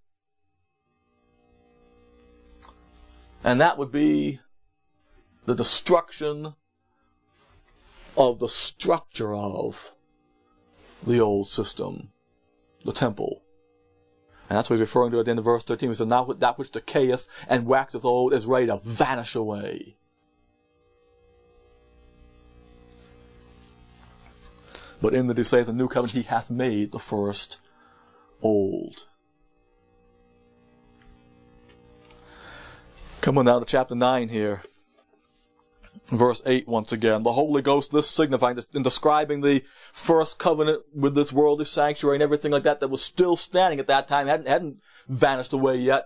And that would be the destruction of the structure of the old system, the temple. And that's what he's referring to at the end of verse thirteen. He says, now that which decayeth and waxeth old is ready to vanish away. But in that he saith the new covenant, he hath made the first old. Coming down to chapter nine here. Verse eight once again. The Holy Ghost, this signifying, in describing the first covenant with this worldly sanctuary and everything like that that was still standing at that time, hadn't, hadn't vanished away yet.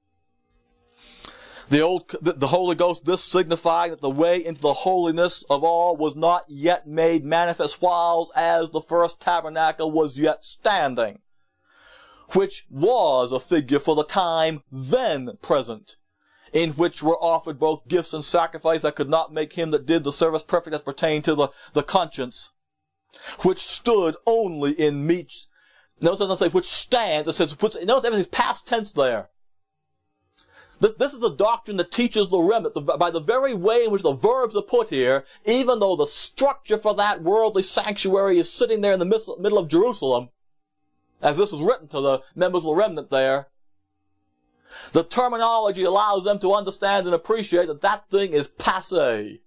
The old, the, the Holy Ghost, this signifying that the way into the holiness of all was not yet made manifest, whiles as the first tabernacle was yet standing, which was a figure for the time then present, in which were offered both gifts and sacrifice that could not make him that did the service perfect as pertained to the, the conscience, which stood only in meats. Notice it doesn't say which stands, it says, puts, notice everything's past tense there. This, this is a doctrine that teaches the remnant, the, by the very way in which the verbs are put here, even though the structure for that worldly sanctuary is sitting there in the middle, middle of Jerusalem, as this was written to the members of the remnant there, the terminology allows them to understand and appreciate that that thing is passé.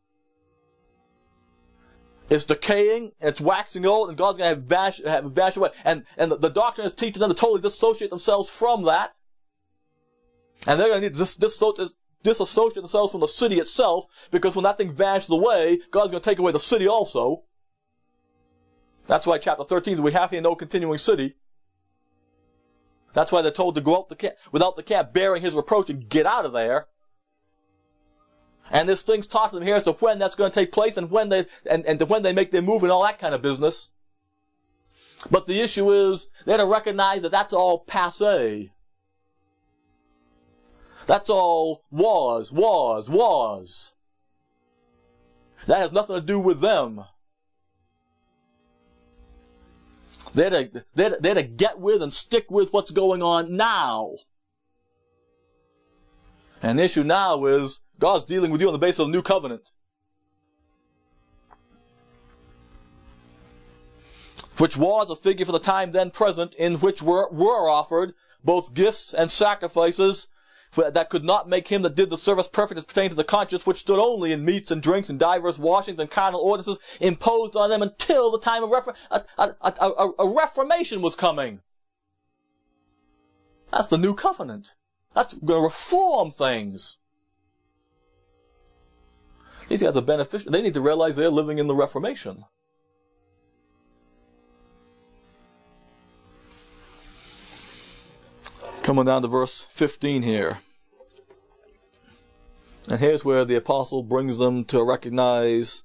It's decaying, it's waxing old, and God's going to have vanish, have vanish away. And, and the, the doctrine is teaching them to totally dissociate themselves from that. And they're going to need to dis- dis- disassociate themselves from the city itself, because when that thing vanishes away, God's going to take away the city also. That's why chapter thirteen is we have here no continuing city. That's why they're told to go out the camp, without the camp, bearing his reproach and get out of there. And this thing's taught to them here as to when that's going to take place and when they, and, and to when they make their move and all that kind of business. But the issue is, they're to recognize that that's all passé. That's all was, was, was. That has nothing to do with them. They're to, they're, to, they're to get with and stick with what's going on now. And the issue now is, God's dealing with you on the basis of the new covenant. Which was a figure for the time then present, in which were, were offered both gifts and sacrifices that could not make him that did the service perfect as pertained to the conscience, which stood only in meats and drinks and divers washings and carnal ordinances imposed on them until the time of refor- a, a, a, a, a reformation was coming. That's the new covenant. That's going to reform things. These guys are beneficial. They need to realize they're living in the Reformation. Coming down to verse fifteen here. And here's where the apostle brings them to recognize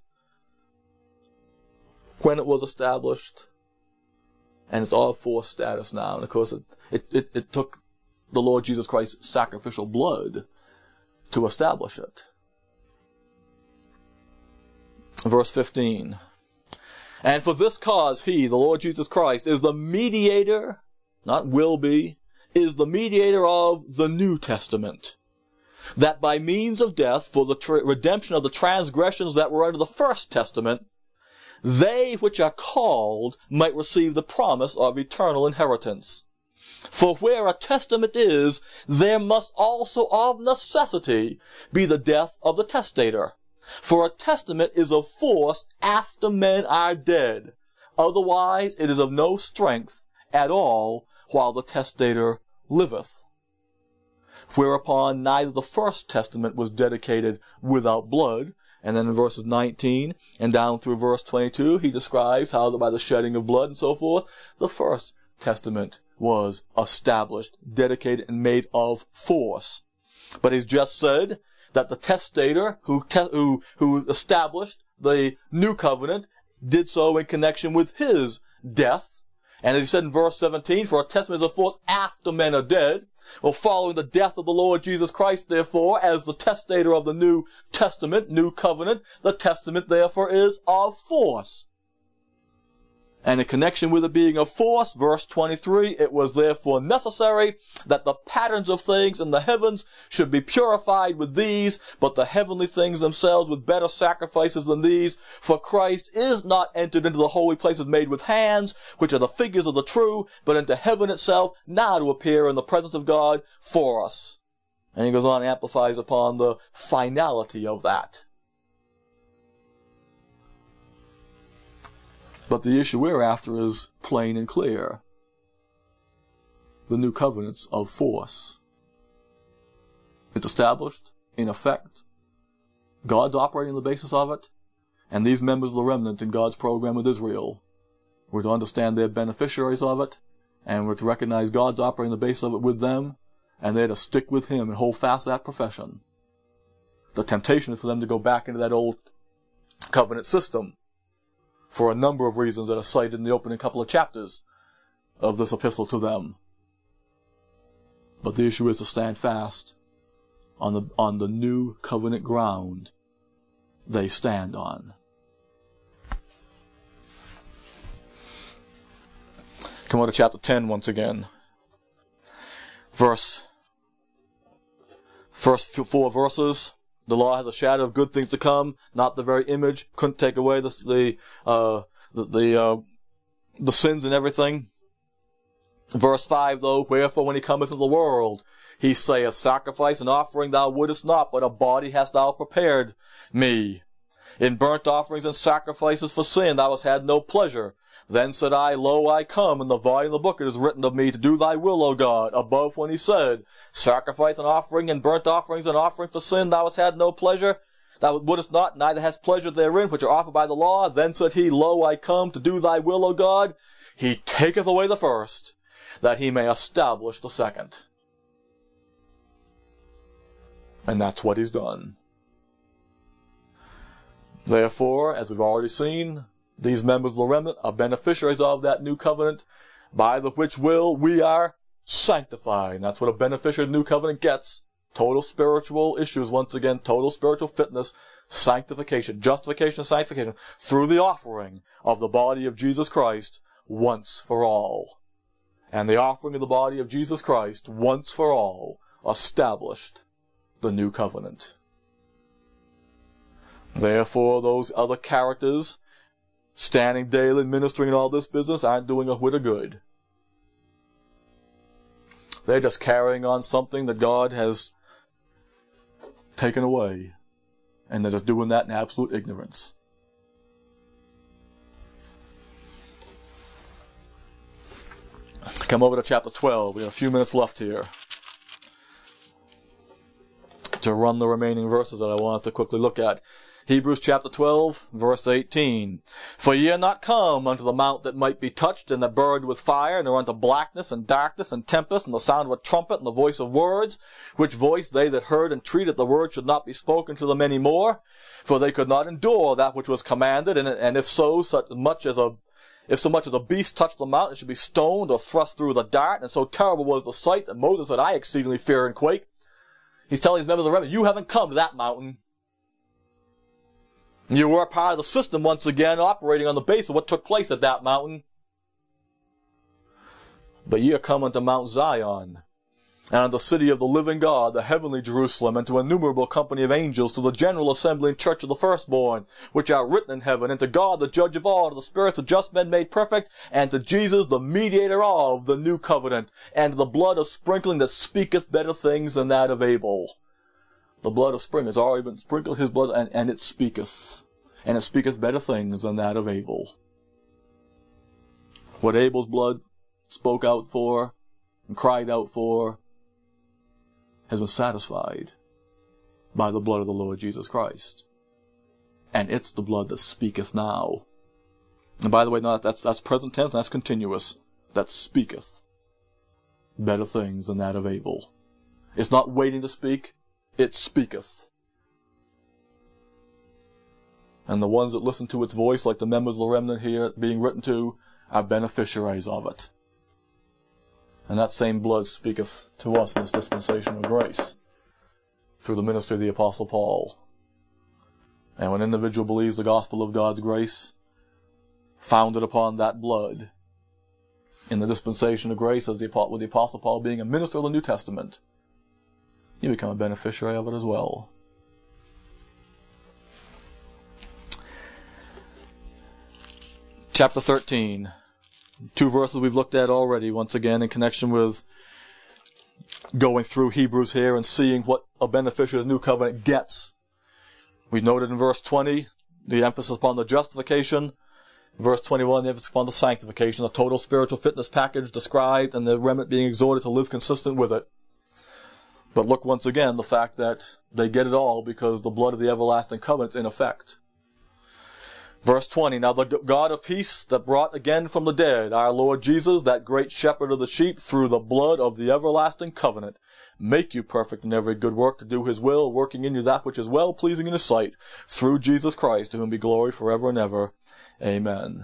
when it was established, and it's all for status now. And of course, it, it, it, it took the Lord Jesus Christ's sacrificial blood to establish it. Verse fifteen. And for this cause he, the Lord Jesus Christ, is the mediator, not will be, is the mediator of the New Testament, that by means of death, for the tra- redemption of the transgressions that were under the First Testament, they which are called might receive the promise of eternal inheritance. For where a testament is, there must also of necessity be the death of the testator. For a testament is of force after men are dead. Otherwise it is of no strength at all while the testator liveth. Whereupon neither the first testament was dedicated without blood. And then in verses nineteen and down through verse twenty-two, he describes how by the shedding of blood and so forth, the first testament was established, dedicated, and made of force. But he's just said that the testator who, te- who, who established the new covenant did so in connection with his death. And as he said in verse seventeen, for a testament is of force after men are dead. Well, following the death of the Lord Jesus Christ, therefore, as the testator of the New Testament, New Covenant, the testament, therefore, is of force. And in connection with it being of force, verse twenty-three, it was therefore necessary that the patterns of things in the heavens should be purified with these, but the heavenly things themselves with better sacrifices than these. For Christ is not entered into the holy places made with hands, which are the figures of the true, but into heaven itself, now to appear in the presence of God for us. And he goes on and amplifies upon the finality of that. But the issue we're after is plain and clear. The new covenant's of force. It's established, in effect. God's operating on the basis of it. And these members of the remnant in God's program with Israel were to understand they're beneficiaries of it, and we're to recognize God's operating on the basis of it with them, and they're to stick with Him and hold fast that profession. The temptation is for them to go back into that old covenant system, for a number of reasons that are cited in the opening couple of chapters of this epistle to them. But the issue is to stand fast on the, on the new covenant ground they stand on. Come on to chapter ten once again. Verse, first four verses. The law has a shadow of good things to come, not the very image. Couldn't take away the the uh, the the, uh, the sins and everything. Verse five, though, wherefore when he cometh into the world, he saith, sacrifice and offering thou wouldest not, but a body hast thou prepared me. In burnt offerings and sacrifices for sin thou hast had no pleasure. Then said I, Lo, I come, in the volume of the book it is written of me, to do thy will, O God. Above when he said, sacrifice and offering and burnt offerings and offering for sin thou hast had no pleasure. Thou wouldest not, neither hast pleasure therein, which are offered by the law. Then said he, Lo, I come, to do thy will, O God. He taketh away the first, that he may establish the second. And that's what he's done. Therefore, as we've already seen, these members of the remnant are beneficiaries of that new covenant, by the which will we are sanctified. And that's what a beneficiary of the new covenant gets. Total spiritual issues, once again, total spiritual fitness, sanctification, justification and sanctification, through the offering of the body of Jesus Christ once for all. And the offering of the body of Jesus Christ once for all established the new covenant. Therefore, those other characters standing daily, ministering in all this business, aren't doing a whit of good. They're just carrying on something that God has taken away. And they're just doing that in absolute ignorance. Come over to chapter twelve. We have a few minutes left here to run the remaining verses that I want us to quickly look at. Hebrews chapter twelve, verse eighteen. For ye are not come unto the mount that might be touched and that burned with fire, nor unto blackness and darkness and tempest and the sound of a trumpet and the voice of words, which voice they that heard entreated the word should not be spoken to them any more, for they could not endure that which was commanded, and, and if so, such much as a If so much as a beast touched the mountain, it should be stoned or thrust through with a dart, and so terrible was the sight that Moses said, I exceedingly fear and quake. He's telling his members of the remnant, you haven't come to that mountain. You were part of the system once again, operating on the basis of what took place at that mountain. But ye are coming to Mount Zion, and to the city of the living God, the heavenly Jerusalem, and to an innumerable company of angels, to the general assembly and church of the firstborn, which are written in heaven, and to God the judge of all, to the spirits of just men made perfect, and to Jesus the mediator of the new covenant, and to the blood of sprinkling that speaketh better things than that of Abel. The blood of sprinkling has already been sprinkled, his blood, and, and it speaketh. And it speaketh better things than that of Abel. What Abel's blood spoke out for and cried out for has been satisfied by the blood of the Lord Jesus Christ. And it's the blood that speaketh now. And by the way, not that's that's present tense, that's continuous. That speaketh better things than that of Abel. It's not waiting to speak, it speaketh. And the ones that listen to its voice, like the members of the remnant here being written to, are beneficiaries of it. And that same blood speaketh to us in this dispensation of grace through the ministry of the Apostle Paul. And when an individual believes the gospel of God's grace, founded upon that blood, in the dispensation of grace, as the, with the Apostle Paul being a minister of the New Testament, you become a beneficiary of it as well. Chapter thirteen. Two verses we've looked at already, once again, in connection with going through Hebrews here and seeing what a beneficiary of the new covenant gets. We noted in verse twenty the emphasis upon the justification. Verse twenty-one, the emphasis upon the sanctification, the total spiritual fitness package described, and the remnant being exhorted to live consistent with it. But look once again, the fact that they get it all because the blood of the everlasting covenant is in effect. Verse twenty, now the God of peace that brought again from the dead our Lord Jesus, that great shepherd of the sheep, through the blood of the everlasting covenant, make you perfect in every good work to do his will, working in you that which is well pleasing in his sight, through Jesus Christ, to whom be glory forever and ever. Amen.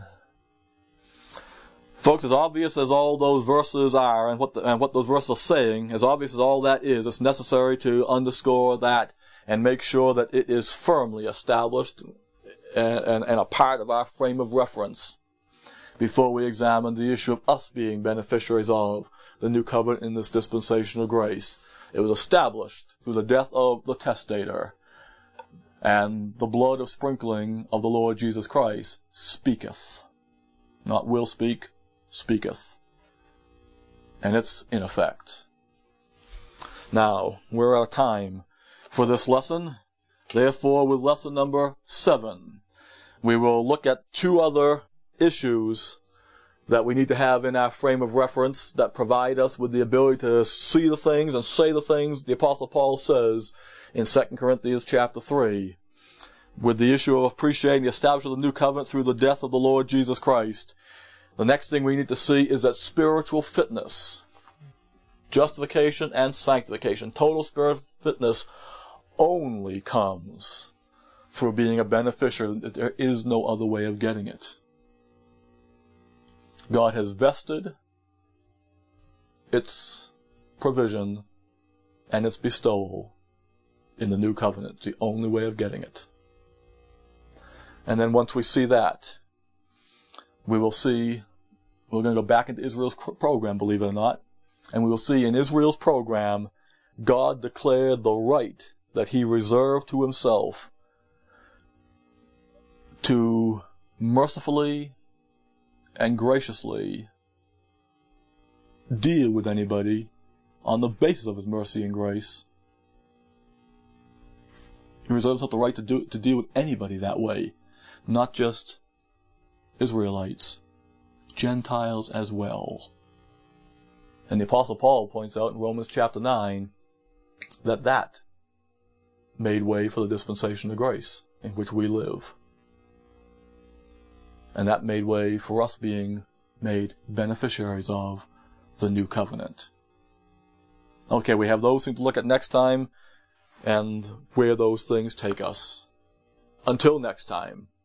Folks, as obvious as all those verses are, and what the, and what those verses are saying, as obvious as all that is, it's necessary to underscore that and make sure that it is firmly established And, and, and a part of our frame of reference before we examine the issue of us being beneficiaries of the new covenant in this dispensation of grace. It was established through the death of the testator, and the blood of sprinkling of the Lord Jesus Christ speaketh. Not will speak, speaketh. And it's in effect. Now, we're out of time for this lesson. Therefore, with lesson number seven, we will look at two other issues that we need to have in our frame of reference that provide us with the ability to see the things and say the things the Apostle Paul says in Second Corinthians chapter three, with the issue of appreciating the establishment of the new covenant through the death of the Lord Jesus Christ. The next thing we need to see is that spiritual fitness, justification and sanctification, total spiritual fitness only comes through being a beneficiary. There is no other way of getting it. God has vested its provision and its bestowal in the new covenant. It's the only way of getting it. And then once we see that, we will see, we're going to go back into Israel's program, believe it or not, and we will see in Israel's program, God declared the right that he reserved to himself to mercifully and graciously deal with anybody on the basis of his mercy and grace. He reserves himself the right to do to deal with anybody that way, not just Israelites, Gentiles as well. And the Apostle Paul points out in Romans chapter nine that that made way for the dispensation of grace in which we live. And that made way for us being made beneficiaries of the new covenant. Okay, we have those things to look at next time and where those things take us. Until next time,